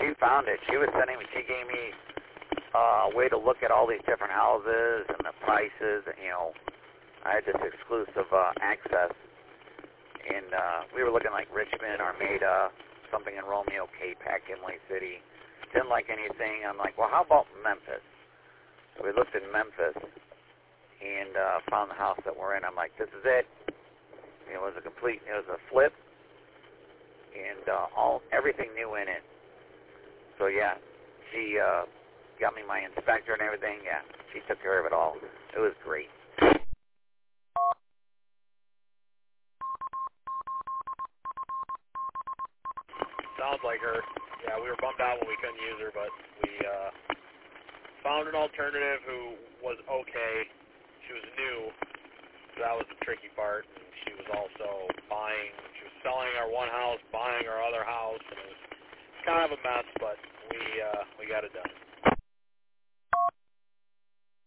she found it. She gave me a way to look at all these different houses and the prices. And, you know, I had this exclusive access, and we were looking like Richmond, Armada, something in Romeo, K-Pac, Imlay City. Didn't like anything. I'm like, well, how about Memphis? So we looked at Memphis and found the house that we're in. I'm like, this is it. It was a flip, and everything new in it. So yeah, she got me my inspector and everything. Yeah, she took care of it all. It was great. Sounds like her. Yeah, we were bummed out when we couldn't use her, but we found an alternative who was okay. She was new, so that was the tricky part. And she was also selling our one house, buying our other house, and it was kind of a mess, but we got it done.